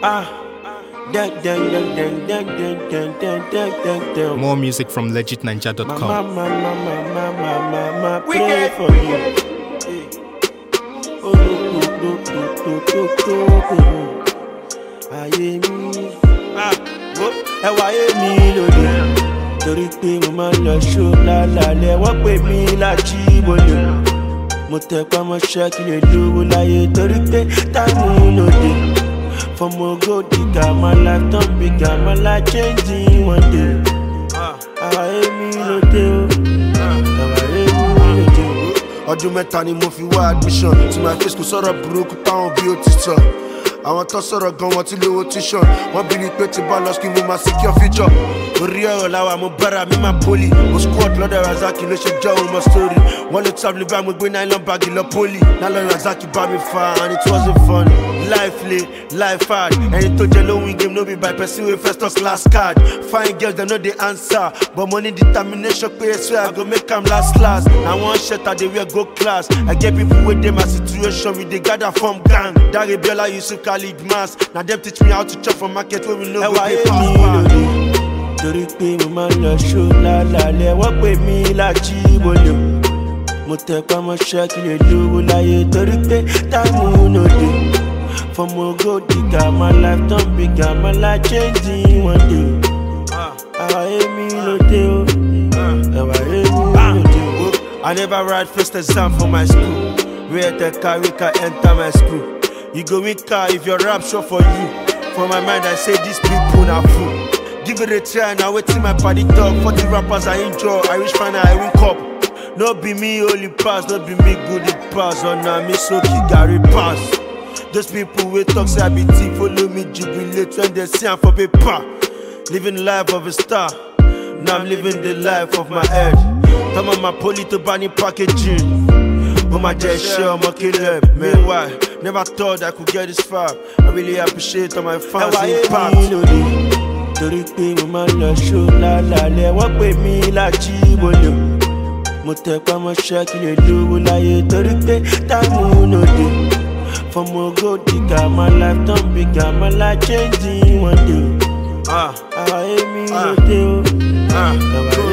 More music from legitninja.com. We pray for you. Ayé mi, ẹ wáyé mi lóde. Torí pé mo máa ń lọ ṣó lálálẹ́, wọ́n pè mí lájíbólé. Mo tẹpá mọ́ṣẹ́ kí lè lówó láyé torí pé táìmù lóde. From Ogo Diga, my life don't bigger, my life changing one day. Ayé mi lóde o, ayé mi lóde o. Ọdún mẹ́ta ni mo fi wá admission tí my face kò sọ̀rọ̀ burúkú táwọn bí ó ti sọ. Àwọn tó sọ̀rọ̀ gan wọn ti lówó tuition. Wọ́n bí ni pé tí bá lọ sí mo máa secure future. Orí ọ̀rọ̀ làwà mo bára mi máa poli. Mo squad lọ́dọ̀ Razaki ló ṣe jẹ́ òun mọ́ story. Wọ́n lè tábìlì bá mo gbé nylon bag lọ poli. Nálọ́ Razaki bá mi fa and it wasn't funny. Life lay, life hard. Ẹni tó jẹ ló win game no be by person wey first us last card. Fine girls dem no dey answer. But money determination pé I swear I go make am last. Na one shirt I dey wear go class. I get people wey dey my situation we dey gather from gang. Dare Biola Yusuf Khalid Mas. Na dem teach me how to chop for market wey we no go dey pass by. Torí pé mo máa ń lọ ṣó lálálẹ́, wọ́n pè mí lájíbólé. Mo tẹpá mọ́ṣẹ́ kí lè lówó láyé torí pé táìmù lóde. From Ogo Diga, my life don't bigger, my life changing one day. Ayé mi lóde o, ayé mi lóde o. I never write first exam for my school. Where the car enter my school. You go win car if your rap show for you. For my mind I say these people na fool. Give it a try now, wait till my party talk. 40 rappers I enjoy, I reach final, I win cup. No be me only pass, no be me good it pass. Oh nah, me so Gary pass. Those people wey talk say I be thief, follow me jubilate when they see I'm for paper. Living the life of a star, now I'm living the life of my head. Come on my poli to banning packaging. Oh my dead shit, I'm a killer. Meanwhile, never thought I could get this far. I really appreciate all my fans impact. Torí pé mo máa ń lọ ṣó lálálẹ́, wọ́n pè mí lájíbólé. Mo tẹpá mọ́ṣẹ́ kí lè lówó láyé torí pé táìmù lóde. From Ogo Diga, my life don't bigger, my life changing one day. Ayé mi lóde o, ayé mi lóde o.